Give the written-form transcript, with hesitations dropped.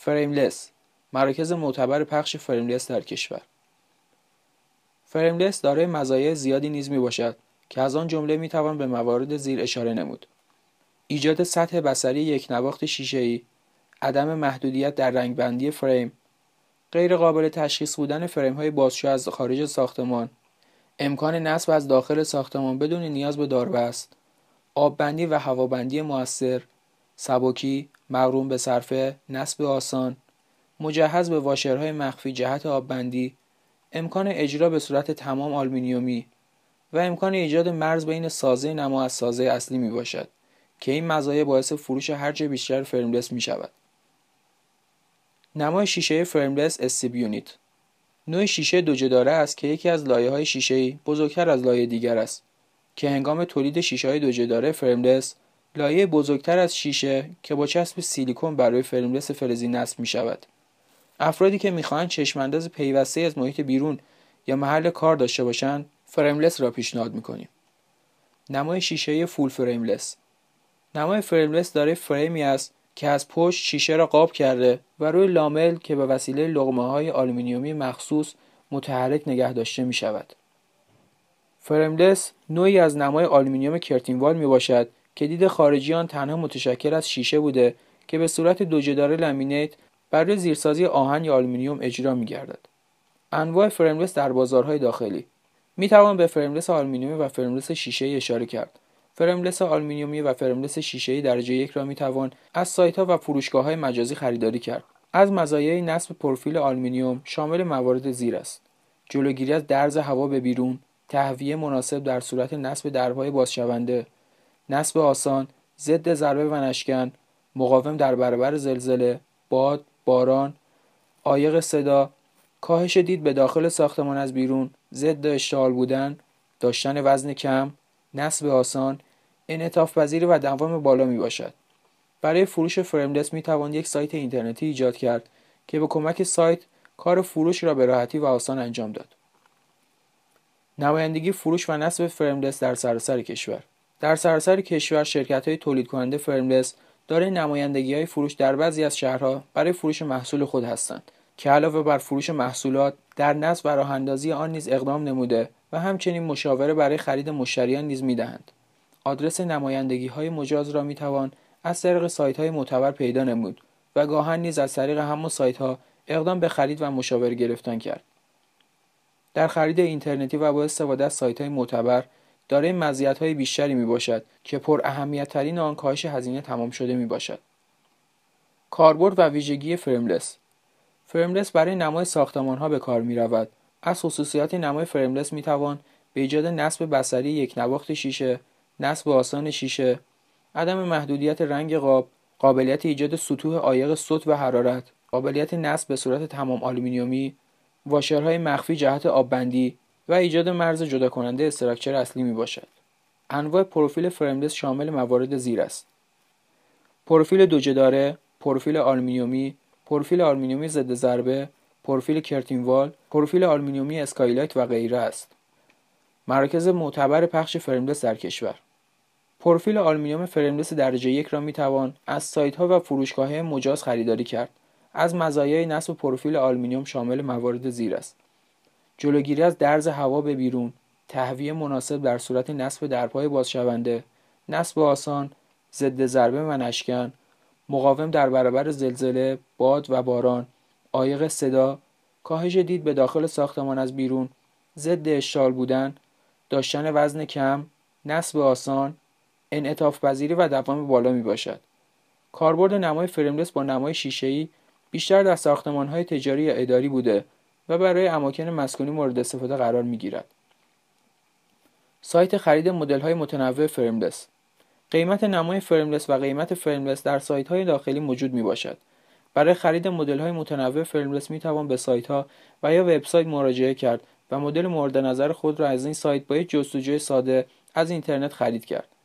فریملس، مراکز معتبر پخش فریملس در کشور. فریملس دارای مزایای زیادی نیز میباشد که از آن جمله میتوان به موارد زیر اشاره نمود: ایجاد سطح بصری یک نواخت شیشه‌ای، عدم محدودیت در رنگبندی فریم، غیر قابل تشخیص بودن فریم های بازشو از خارج ساختمان، امکان نصب از داخل ساختمان بدون نیاز به داربست، آببندی و هوابندی مؤثر، سبکی، مقرون به صرفه، نصب آسان، مجهز به واشرهای مخفی جهت آببندی، امکان اجرا به صورت تمام آلومینیومی و امکان ایجاد مرز بین سازه نما از سازه اصلی می باشد که این مزایا باعث فروش هرچه بیشتر فریملس می شود. نمای شیشه فریملس استیب یونیت نوع شیشه دوجه‌داره است که یکی از لایه‌های شیشه‌ای بزرگتر از لایه دیگر است که هنگام تولید شیشه‌های دوجه‌داره فریملس، لایه بزرگتر از شیشه که با چسب سیلیکون برای فریملس فلزی نصب می شود. افرادی که می‌خواهند چشم‌انداز پیوسته از محیط بیرون یا محل کار داشته باشند، فریملس را پیشنهاد می‌کنیم. نمای شیشه‌ای فول فریملس. نمای فریملس دارای فریمی است که از پشت شیشه را قاب کرده و روی لامل که به وسیله لقمه‌های آلومینیومی مخصوص متحرک نگه داشته می‌شود. فریملس نوعی از نمای آلومینیوم کرتینوال میباشد که دید خارجی آن تنها متشکل از شیشه بوده که به صورت دوجه‌داره لامینیت بر روی زیرسازی آهن یا آلومینیوم اجرا می‌گردد. انواع فریملس در بازارهای داخلی. می‌توان به فریملس آلومینیومی و فریملس شیشه‌ای اشاره کرد. فریملس آلومینیومی و فریملس شیشه‌ای درجه یک را می‌توان از سایت‌ها و فروشگاه‌های مجازی خریداری کرد. از مزایای نصب پروفیل آلومینیوم شامل موارد زیر است: جلوگیری از درز هوا به بیرون، تهویه مناسب در صورت نصب درهای بازشونده، نصب آسان، ضد ضربه و نشکن، مقاوم در برابر زلزله، باد، باران، عایق صدا، کاهش دید به داخل ساختمان از بیرون، ضد اشتعال بودن، داشتن وزن کم، نصب آسان، انعطاف پذیر و دوام بالا می باشد. برای فروش فریملس می توان یک سایت اینترنتی ایجاد کرد که به کمک سایت کار فروش را به راحتی و آسان انجام داد. نمایندگی فروش و نصب فریملس در سراسر کشور. در سراسر کشور شرکت‌های تولید کننده فریملس دارای نمایندگی‌های فروش در بعضی از شهرها برای فروش محصول خود هستند که علاوه بر فروش محصولات در نصب و راه‌اندازی آن نیز اقدام نموده و همچنین مشاوره برای خرید مشتریان نیز می‌دهند. آدرس نمایندگی‌های مجاز را می‌توان از طریق سایت‌های معتبر پیدا نمود و گاهن نیز از طریق همان سایت‌ها اقدام به خرید و مشاوره گرفتن کرد. در خرید اینترنتی و با استفاده از سایت‌های معتبر دارای مزیت‌های بیشتری میباشد که پر اهمیت‌ترین آن کاهش هزینه تمام شده میباشد. کاربرد و ویژگی فریملس. فریملس برای نمای ساختمان‌ها به کار می‌رود. از خصوصیات نمای فریملس می‌توان به ایجاد نصب بصری یک نواخت شیشه، نصب آسان شیشه، عدم محدودیت رنگ قاب، قابلیت ایجاد سطوح عایق صوت و حرارت، قابلیت نصب به صورت تمام آلومینیومی، واشرهای مخفی جهت آببندی و ایجاد مرز جدا کننده استراکچر اصلی می باشد. انواع پروفیل فریملس شامل موارد زیر است: پروفیل دوجه‌داره، پروفیل آلومینیومی، پروفیل آلومینیومی ضد ضربه، پروفیل کرتینوال، پروفیل آلومینیومی اسکایلایت و غیره است. مراکز معتبر پخش فریملس در کشور. پروفیل آلومینیوم فریملس درجه یک را می توان از سایت‌ها و فروشگاه‌های مجاز خریداری کرد. از مزایای نصب پروفیل آلومینیوم شامل موارد زیر است: جلوگیری از درز هوا به بیرون، تهویه مناسب در صورت نصب درهای بازشونده، نصب آسان، ضد ضربه و نشکن، مقاوم در برابر زلزله، باد و باران، عایق صدا، کاهش دید به داخل ساختمان از بیرون، ضد اشتعال بودن، داشتن وزن کم، نصب آسان، انعطاف پذیری و دوام بالا می باشد. کاربرد نمای فریملس با نمای شیشه‌ای بیشتر در ساختمان‌های تجاری یا اداری بوده و برای اماکن مسکونی مورد استفاده قرار می‌گیرد. سایت خرید مدل‌های متنوع فریملس. قیمت نمای فریملس و قیمت فریملس در سایت‌های داخلی موجود میباشد. برای خرید مدل‌های متنوع فریملس می‌توان به سایت‌ها و یا وبسایت مراجعه کرد و مدل مورد نظر خود را از این سایت با یک جستجوی ساده از اینترنت خرید کرد.